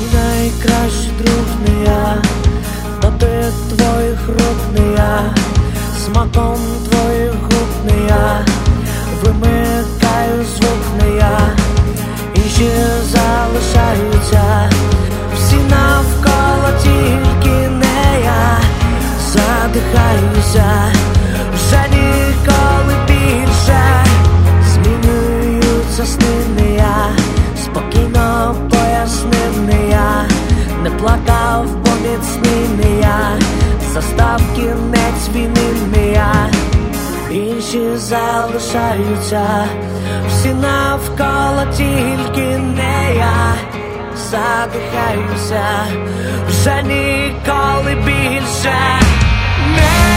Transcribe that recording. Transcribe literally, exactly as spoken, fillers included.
найкращий друг не я, дотик твоїх рук не я, смаком твоїх губ не я, вимикаю звук не я, інші залишаються, всі навколо, тільки не я. Задихаюся, вже ніколи більше. Змінюються сни не я, спокійно пояснив не я, не плакав, бо міцний не я, застав кінець війни не я. Інші залишаються, всі навколо, тільки не я. Задихаюся, вже ніколи більше не